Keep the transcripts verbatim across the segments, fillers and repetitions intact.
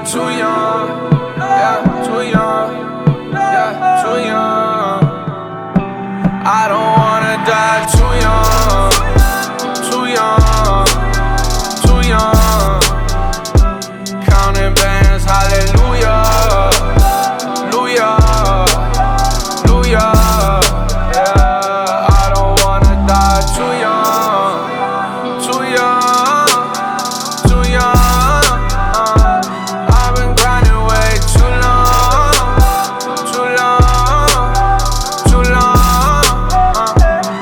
die too young. Yeah, too young. Yeah, too young. I don't wanna die too young. Too young. Too young. Counting bands, hallelujah. Hallelujah. Hallelujah. Yeah, I don't wanna die too young. Too young. Too young. Uh, I've been grinding way too long. Too long. Too long. Uh,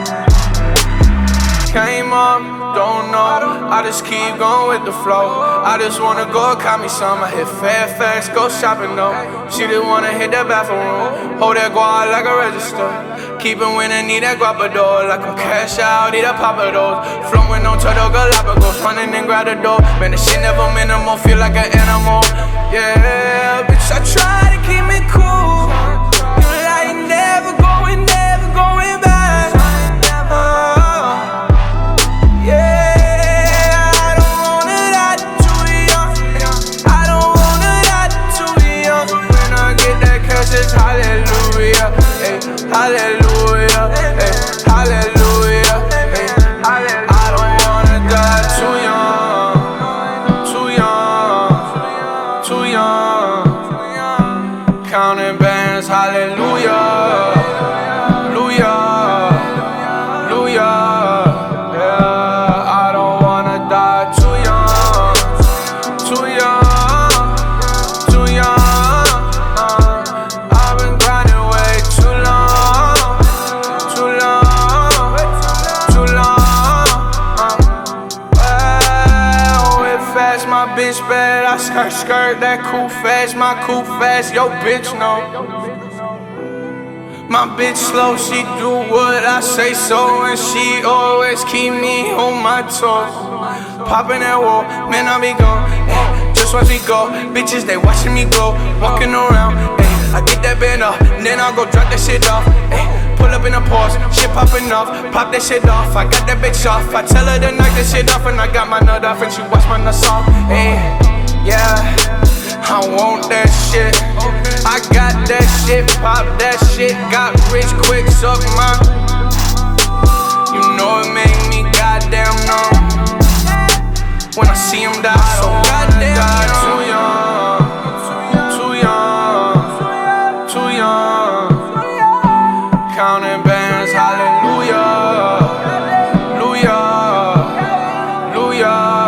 came up, don't know. I just keep going with the flow. I just wanna go cop me some. I hit Fairfax, go shopping though. She didn't wanna hit that bathroom. Hold that guard like a register. Keep it winning, need that guapador. Like I'm cash out, need a papa those. Flowing on Turtle Galapagos, running and grab the door. Man, this shit never minimal, feel like an animal. Yeah, bitch, I try to keep it cool. You like never going, never going back. Oh, yeah. Hallelujah, hey, hallelujah, hey, hallelujah, hey, hallelujah. I don't wanna die too young, too young, too young. Counting bands, hallelujah, hallelujah, hallelujah. Yeah, I don't wanna die too young, too young, too young. My bitch bad, I skirt, skirt that cool fast, my cool fast, yo bitch no. My bitch slow, she do what I say so, and she always keep me on my toes. Poppin' that wall, man I be gone, ay, just watch me go. Bitches they watching me go, walking around, ay, I get that band up, then I go drop that shit off, ay. Pull up in a Porsche, shit popping off, pop that shit off. I got that bitch off, I tell her to knock that shit off, and I got my nut off, and she watch my nuts off. Hey, yeah, I want that shit. I got that shit, pop that shit, got rich quick, suck my. You know it make me goddamn numb when I see him die. So goddamn die too young, too young, too young. Counting bands, hallelujah, hallelujah, hallelujah.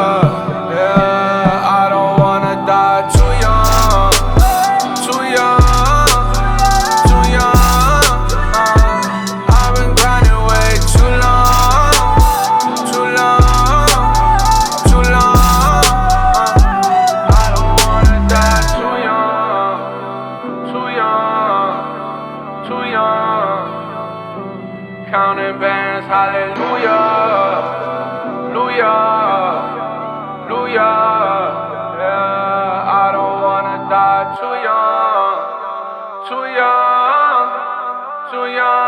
Yeah, I don't wanna die too young, too young, too young. Uh, I've been grinding way too long, too long, too long. Uh, I don't wanna die too young, too young, too young. Counting bands, hallelujah, hallelujah, hallelujah. Yeah, I don't wanna die too young, too young, too young.